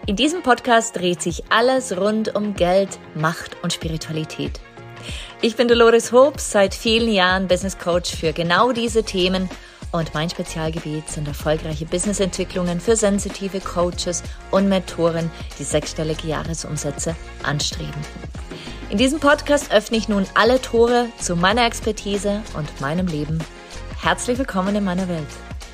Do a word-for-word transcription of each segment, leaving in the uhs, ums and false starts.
In diesem Podcast dreht sich alles rund um Geld, Macht und Spiritualität. Ich bin Dolores Hobbs, seit vielen Jahren Business Coach für genau diese Themen und mein Spezialgebiet sind erfolgreiche Businessentwicklungen für sensitive Coaches und Mentoren, die sechsstellige Jahresumsätze anstreben. In diesem Podcast öffne ich nun alle Tore zu meiner Expertise und meinem Leben. Herzlich willkommen in meiner Welt.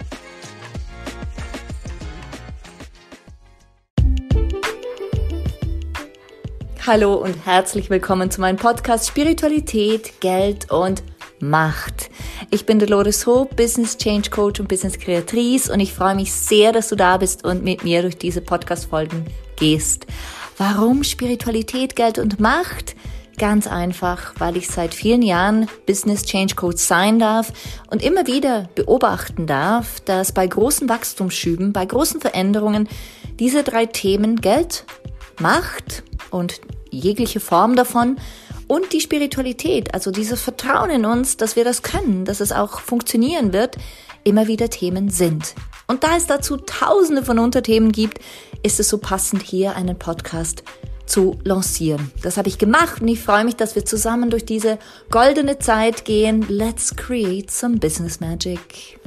Hallo und herzlich willkommen zu meinem Podcast Spiritualität, Geld und Macht. Ich bin Dolores Hobbs, Business Change Coach und Business Kreatrice und ich freue mich sehr, dass du da bist und mit mir durch diese Podcast-Folgen gehst. Warum Spiritualität, Geld und Macht? Ganz einfach, weil ich seit vielen Jahren Business Change Coach sein darf und immer wieder beobachten darf, dass bei großen Wachstumsschüben, bei großen Veränderungen diese drei Themen Geld, Macht und jegliche Form davon und die Spiritualität, also dieses Vertrauen in uns, dass wir das können, dass es auch funktionieren wird, immer wieder Themen sind. Und da es dazu tausende von Unterthemen gibt, ist es so passend, hier einen Podcast zu lancieren. Das habe ich gemacht und ich freue mich, dass wir zusammen durch diese goldene Zeit gehen. Let's create some business magic.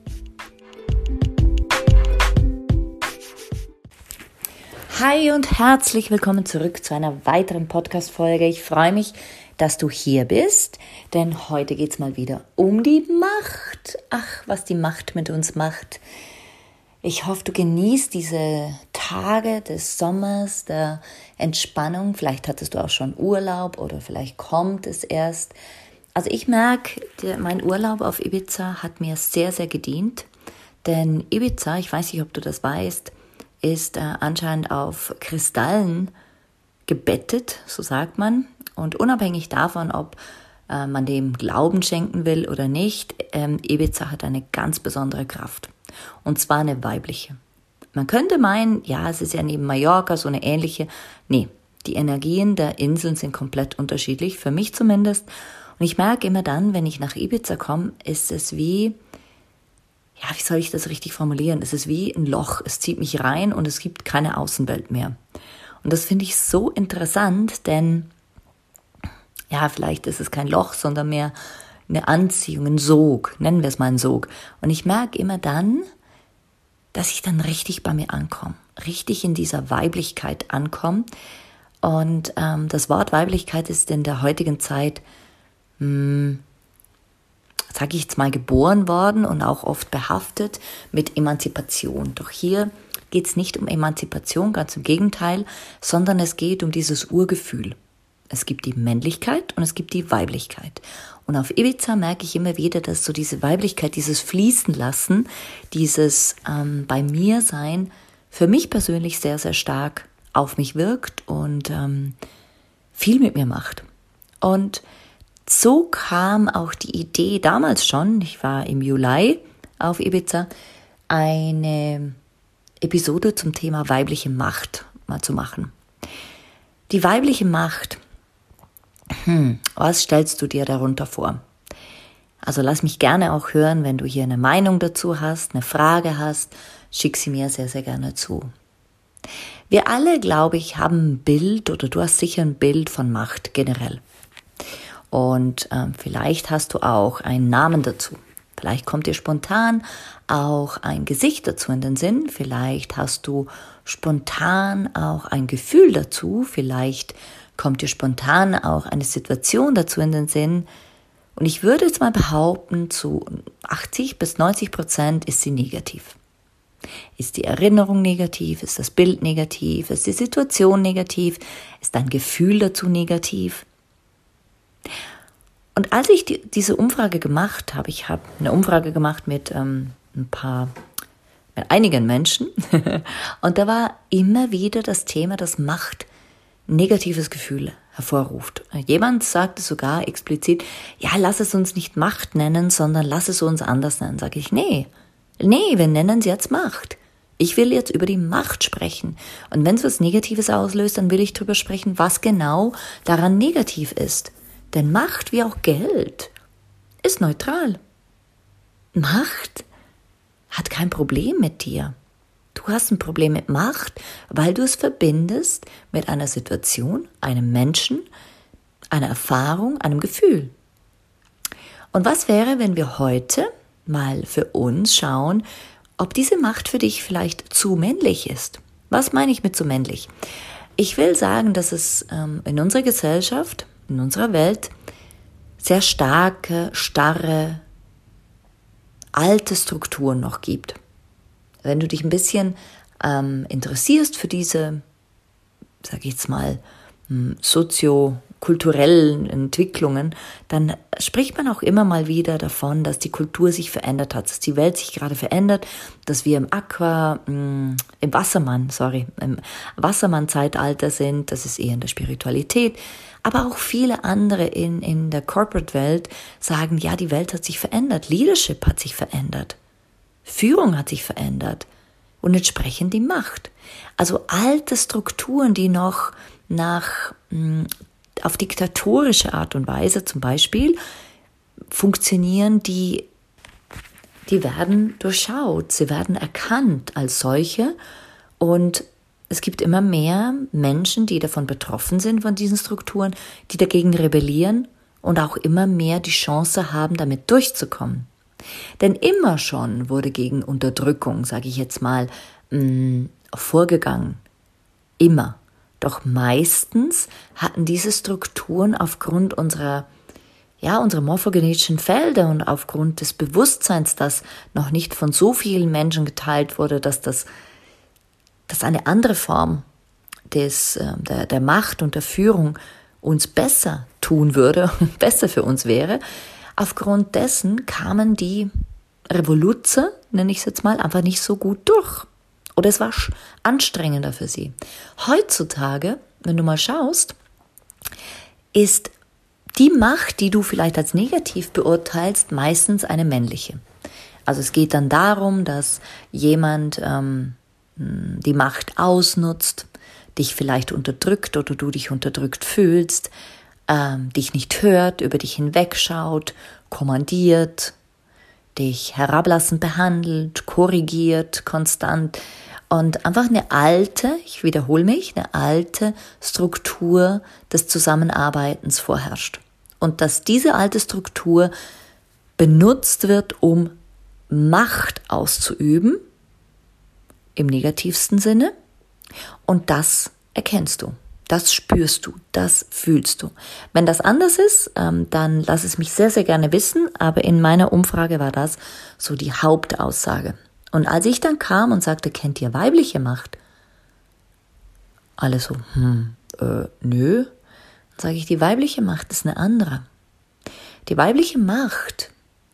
Hi und herzlich willkommen zurück zu einer weiteren Podcast-Folge. Ich freue mich, dass du hier bist, denn heute geht es mal wieder um die Macht. Ach, was die Macht mit uns macht. Ich hoffe, du genießt diese Tage des Sommers, der Entspannung. Vielleicht hattest du auch schon Urlaub oder vielleicht kommt es erst. Also ich merke, mein Urlaub auf Ibiza hat mir sehr, sehr gedient, denn Ibiza, ich weiß nicht, ob du das weißt, ist äh, anscheinend auf Kristallen gebettet, so sagt man. Und unabhängig davon, ob äh, man dem Glauben schenken will oder nicht, ähm, Ibiza hat eine ganz besondere Kraft. Und zwar eine weibliche. Man könnte meinen, ja, es ist ja neben Mallorca so eine ähnliche. Nee, die Energien der Inseln sind komplett unterschiedlich, für mich zumindest. Und ich merke immer dann, wenn ich nach Ibiza komme, ist es wie... Ja, wie soll ich das richtig formulieren? Es ist wie ein Loch. Es zieht mich rein und es gibt keine Außenwelt mehr. Und das finde ich so interessant, denn ja, vielleicht ist es kein Loch, sondern mehr eine Anziehung, ein Sog. Nennen wir es mal einen Sog. Und ich merke immer dann, dass ich dann richtig bei mir ankomme. Richtig in dieser Weiblichkeit ankomme. Und ähm, das Wort Weiblichkeit ist in der heutigen Zeit mh, sage ich jetzt mal, geboren worden und auch oft behaftet mit Emanzipation. Doch hier geht es nicht um Emanzipation, ganz im Gegenteil, sondern es geht um dieses Urgefühl. Es gibt die Männlichkeit und es gibt die Weiblichkeit. Und auf Ibiza merke ich immer wieder, dass so diese Weiblichkeit, dieses Fließen lassen, dieses ähm, bei mir sein, für mich persönlich sehr, sehr stark auf mich wirkt und ähm, viel mit mir macht. Und so kam auch die Idee damals schon, ich war im Juli auf Ibiza, eine Episode zum Thema weibliche Macht mal zu machen. Die weibliche Macht, hm, was stellst du dir darunter vor? Also lass mich gerne auch hören, wenn du hier eine Meinung dazu hast, eine Frage hast, schick sie mir sehr, sehr gerne zu. Wir alle, glaube ich, haben ein Bild oder du hast sicher ein Bild von Macht generell. Und ähm, vielleicht hast du auch einen Namen dazu. Vielleicht kommt dir spontan auch ein Gesicht dazu in den Sinn. Vielleicht hast du spontan auch ein Gefühl dazu. Vielleicht kommt dir spontan auch eine Situation dazu in den Sinn. Und ich würde jetzt mal behaupten, zu achtzig bis neunzig Prozent ist sie negativ. Ist die Erinnerung negativ? Ist das Bild negativ? Ist die Situation negativ? Ist dein Gefühl dazu negativ? Und als ich die, diese Umfrage gemacht habe, ich habe eine Umfrage gemacht mit ähm, ein paar, mit einigen Menschen und da war immer wieder das Thema, das Macht negatives Gefühl hervorruft. Jemand sagte sogar explizit, ja, lass es uns nicht Macht nennen, sondern lass es uns anders nennen. Sage ich, nee, nee, wir nennen es jetzt Macht. Ich will jetzt über die Macht sprechen. Und wenn es was Negatives auslöst, dann will ich darüber sprechen, was genau daran negativ ist. Denn Macht, wie auch Geld, ist neutral. Macht hat kein Problem mit dir. Du hast ein Problem mit Macht, weil du es verbindest mit einer Situation, einem Menschen, einer Erfahrung, einem Gefühl. Und was wäre, wenn wir heute mal für uns schauen, ob diese Macht für dich vielleicht zu männlich ist? Was meine ich mit zu männlich? Ich will sagen, dass es ähm, in unserer Gesellschaft, in unserer Welt sehr starke, starre, alte Strukturen noch gibt. Wenn du dich ein bisschen ähm, interessierst für diese, sage ich jetzt mal, soziokulturellen Entwicklungen, dann spricht man auch immer mal wieder davon, dass die Kultur sich verändert hat, dass die Welt sich gerade verändert, dass wir im Aqua, mh, im Wassermann, sorry, im Wassermann-Zeitalter sind, das ist eher in der Spiritualität, aber auch viele andere in, in der Corporate-Welt sagen, ja, die Welt hat sich verändert, Leadership hat sich verändert, Führung hat sich verändert und entsprechend die Macht. Also alte Strukturen, die noch nach, auf diktatorische Art und Weise zum Beispiel funktionieren, die, die werden durchschaut, sie werden erkannt als solche und es gibt immer mehr Menschen, die davon betroffen sind von diesen Strukturen, die dagegen rebellieren und auch immer mehr die Chance haben, damit durchzukommen. Denn immer schon wurde gegen Unterdrückung, sage ich jetzt mal, mh, vorgegangen. Immer. Doch meistens hatten diese Strukturen aufgrund unserer, ja, unserer morphogenetischen Felder und aufgrund des Bewusstseins, das noch nicht von so vielen Menschen geteilt wurde, dass das dass eine andere Form des, der, der Macht und der Führung uns besser tun würde, besser für uns wäre. Aufgrund dessen kamen die Revoluzer, nenne ich es jetzt mal, einfach nicht so gut durch. Oder es war anstrengender für sie. Heutzutage, wenn du mal schaust, ist die Macht, die du vielleicht als negativ beurteilst, meistens eine männliche. Also es geht dann darum, dass jemand ähm, die Macht ausnutzt, dich vielleicht unterdrückt oder du dich unterdrückt fühlst, ähm, dich nicht hört, über dich hinwegschaut, kommandiert, dich herablassend behandelt, korrigiert, konstant und einfach eine alte, ich wiederhole mich, eine alte Struktur des Zusammenarbeitens vorherrscht. Und dass diese alte Struktur benutzt wird, um Macht auszuüben, im negativsten Sinne, und das erkennst du. Das spürst du, das fühlst du. Wenn das anders ist, ähm, dann lass es mich sehr, sehr gerne wissen, aber in meiner Umfrage war das so die Hauptaussage. Und als ich dann kam und sagte, kennt ihr weibliche Macht? Alle so, hm, äh, nö. Dann sage ich, die weibliche Macht ist eine andere. Die weibliche Macht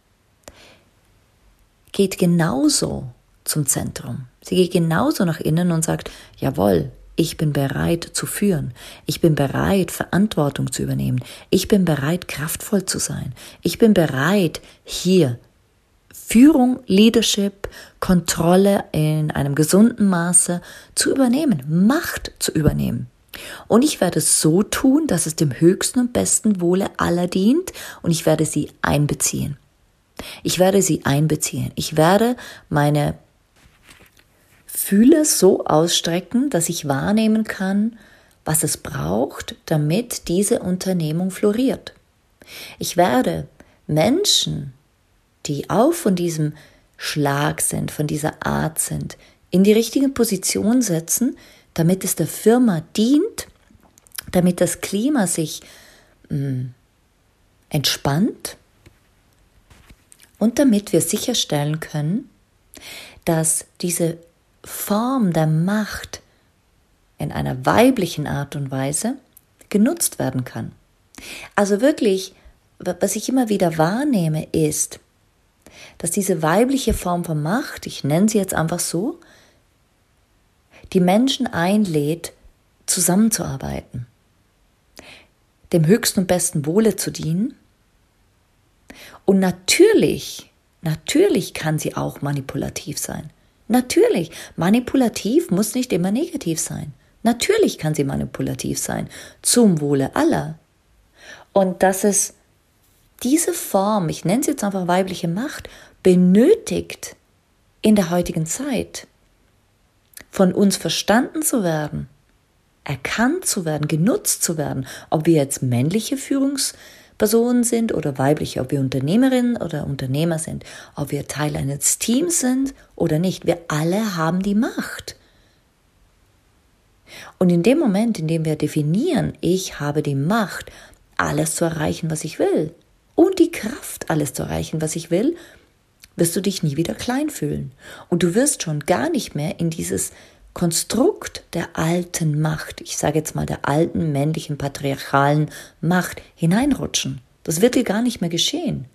geht genauso zum Zentrum. Sie geht genauso nach innen und sagt, jawohl, ich bin bereit zu führen. Ich bin bereit, Verantwortung zu übernehmen. Ich bin bereit, kraftvoll zu sein. Ich bin bereit, hier Führung, Leadership, Kontrolle in einem gesunden Maße zu übernehmen, Macht zu übernehmen. Und ich werde es so tun, dass es dem höchsten und besten Wohle aller dient und ich werde sie einbeziehen. Ich werde sie einbeziehen. Ich werde meine Fühle so ausstrecken, dass ich wahrnehmen kann, was es braucht, damit diese Unternehmung floriert. Ich werde Menschen, die auch von diesem Schlag sind, von dieser Art sind, in die richtige Position setzen, damit es der Firma dient, damit das Klima sich mh, entspannt und damit wir sicherstellen können, dass diese Form der Macht in einer weiblichen Art und Weise genutzt werden kann. Also wirklich, was ich immer wieder wahrnehme, ist, dass diese weibliche Form von Macht, ich nenne sie jetzt einfach so, die Menschen einlädt, zusammenzuarbeiten, dem höchsten und besten Wohle zu dienen. Und natürlich, natürlich kann sie auch manipulativ sein. Natürlich, manipulativ muss nicht immer negativ sein. Natürlich kann sie manipulativ sein, zum Wohle aller. Und dass es diese Form, ich nenne es jetzt einfach weibliche Macht, benötigt in der heutigen Zeit, von uns verstanden zu werden, erkannt zu werden, genutzt zu werden, ob wir jetzt männliche Führungspersonen sind oder weibliche, ob wir Unternehmerinnen oder Unternehmer sind, ob wir Teil eines Teams sind oder nicht. Wir alle haben die Macht. Und in dem Moment, in dem wir definieren, ich habe die Macht, alles zu erreichen, was ich will, und die Kraft, alles zu erreichen, was ich will, wirst du dich nie wieder klein fühlen. Und du wirst schon gar nicht mehr in dieses Konstrukt der alten Macht, ich sage jetzt mal der alten männlichen patriarchalen Macht, hineinrutschen. Das wird dir gar nicht mehr geschehen.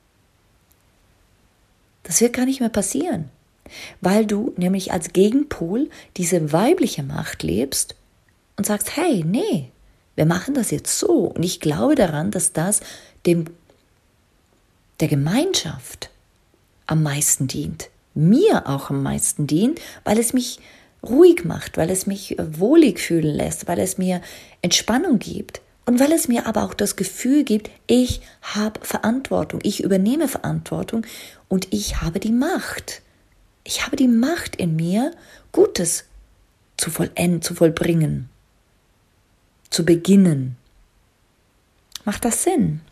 Das wird gar nicht mehr passieren, weil du nämlich als Gegenpol diese weibliche Macht lebst und sagst, hey, nee, wir machen das jetzt so. Und ich glaube daran, dass das dem, der Gemeinschaft am meisten dient, mir auch am meisten dient, weil es mich ruhig macht, weil es mich wohlig fühlen lässt, weil es mir Entspannung gibt und weil es mir aber auch das Gefühl gibt, ich habe Verantwortung, ich übernehme Verantwortung und ich habe die Macht. Ich habe die Macht in mir, Gutes zu vollenden, zu vollbringen, zu beginnen. Macht das Sinn?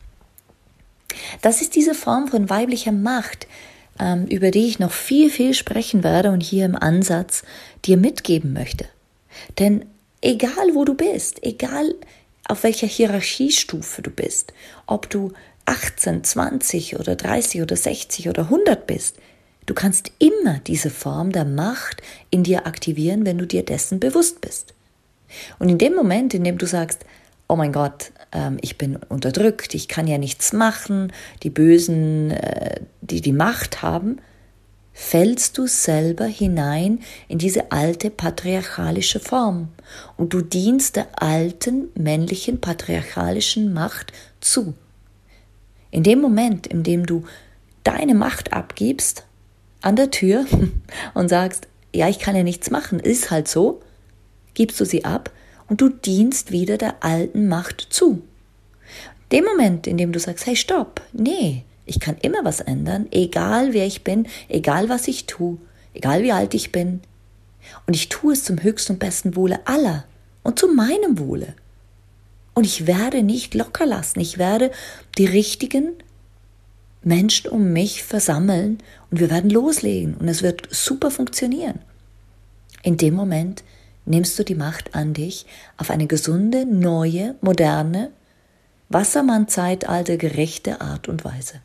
Das ist diese Form von weiblicher Macht, über die ich noch viel, viel sprechen werde und hier im Ansatz dir mitgeben möchte. Denn egal wo du bist, egal auf welcher Hierarchiestufe du bist, ob du achtzehn, zwanzig oder dreißig oder sechzig oder hundert bist, du kannst immer diese Form der Macht in dir aktivieren, wenn du dir dessen bewusst bist. Und in dem Moment, in dem du sagst, oh mein Gott, ähm, ich bin unterdrückt, ich kann ja nichts machen, die Bösen, äh, die die Macht haben, fällst du selber hinein in diese alte patriarchalische Form und du dienst der alten männlichen patriarchalischen Macht zu. In dem Moment, in dem du deine Macht abgibst an der Tür und sagst, ja, ich kann ja nichts machen, ist halt so, gibst du sie ab und du dienst wieder der alten Macht zu. Dem Moment, in dem du sagst, hey, stopp, nee, ich kann immer was ändern, egal wer ich bin, egal was ich tue, egal wie alt ich bin. Und ich tue es zum höchsten und besten Wohle aller und zu meinem Wohle. Und ich werde nicht locker lassen, ich werde die richtigen Menschen um mich versammeln und wir werden loslegen und es wird super funktionieren. In dem Moment nimmst du die Macht an dich auf eine gesunde, neue, moderne, Wassermann-Zeitalter gerechte Art und Weise.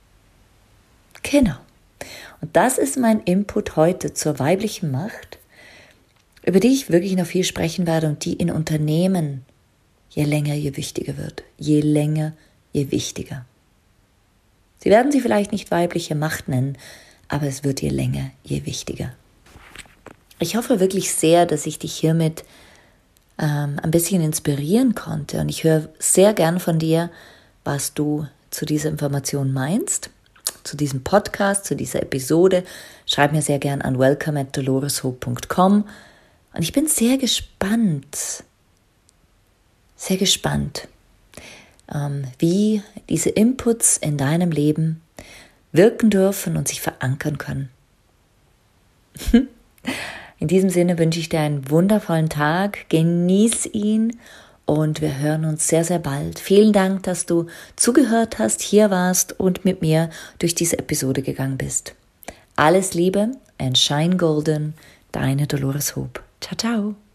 Genau. Und das ist mein Input heute zur weiblichen Macht, über die ich wirklich noch viel sprechen werde und die in Unternehmen je länger, je wichtiger wird. Je länger, je wichtiger. Sie werden sie vielleicht nicht weibliche Macht nennen, aber es wird je länger, je wichtiger. Ich hoffe wirklich sehr, dass ich dich hiermit ähm, ein bisschen inspirieren konnte und ich höre sehr gern von dir, was du zu dieser Information meinst, zu diesem Podcast, zu dieser Episode. Schreib mir sehr gern an welcome at doloreshope dot com und ich bin sehr gespannt, sehr gespannt, ähm, wie diese Inputs in deinem Leben wirken dürfen und sich verankern können. In diesem Sinne wünsche ich dir einen wundervollen Tag, genieß ihn und wir hören uns sehr, sehr bald. Vielen Dank, dass du zugehört hast, hier warst und mit mir durch diese Episode gegangen bist. Alles Liebe and shine golden, deine Dolores Hope. Ciao, ciao.